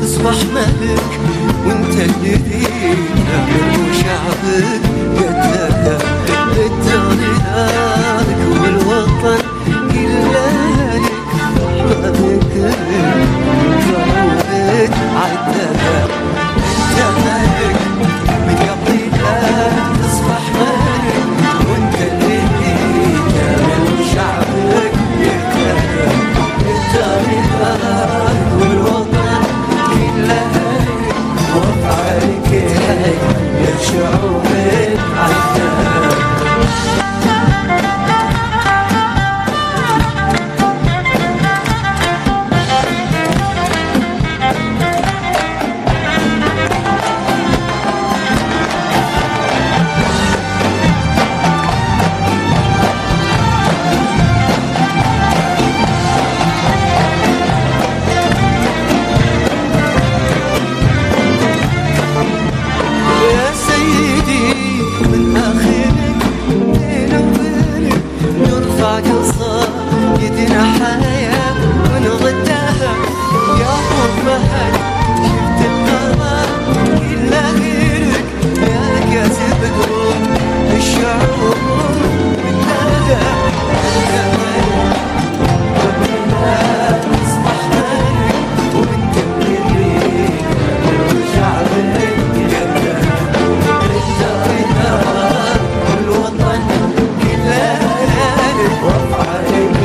تصبح ملك وانت الجديد وشعبك قدها الدار لك والوطن كله لك احبابك وجعودك عدها انت ملك من قبل لا تصبح ملك وانت الجديد وشعبك قدها الدار والوطن كله لك وافعالك يا شعوبك عدها يدنا حياة ونغدها يا حبها شفت القمر إلا غيرك يا كاتب قلوب الشعور منها تصبح ملك وانت الجديد وشعبك قدها الدار والوطن كله لك وافعالك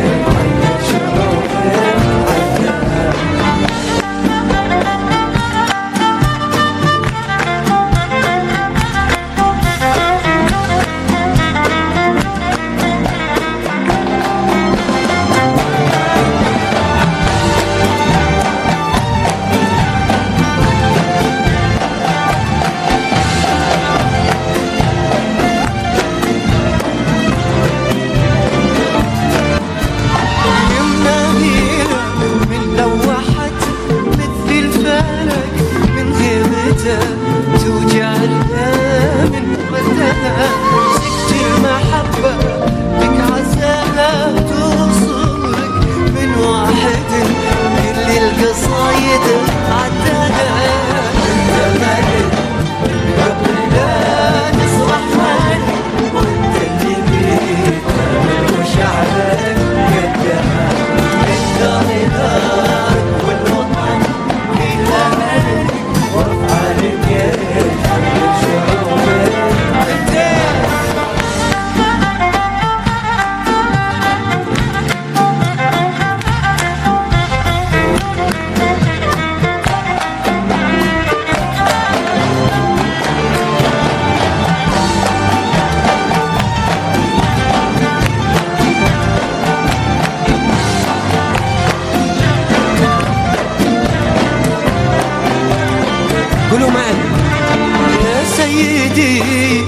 توجع من مدها سكت المحبة بك عزاها توصلك من واحد كل القصايد عداها انت ملك قبل لا تصبح ملك وانت اللي بيك وشعبك قدها الدار والوطن كله لك وافعالك يا شعوبك قولوا معي يا سيدي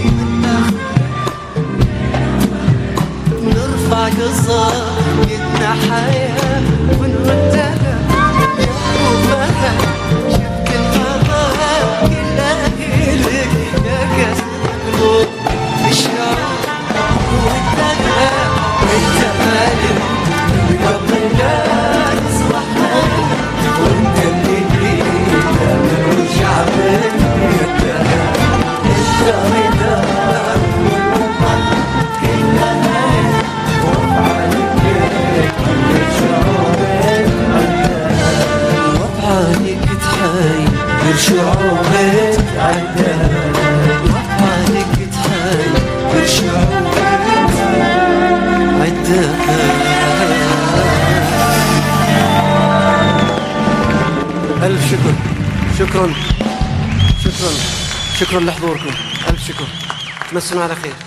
نرفع قصايدنا حياة ونردها يا حبها شفت القمر كله لك يا كاس قلوب الشعوب وانتها انت مالك قبل لا تصبح ملك وانت اللي بيك وشعبك قدها الدار والوطن كله لك وافعالك يا شعوبك عدها وافعالك تحير شعوبك عدها وافعالك تحير شعوبك عدها. ألف شكر. شكرا شكرا شكرا لحضوركم. ألف شكر. تمسون على خير.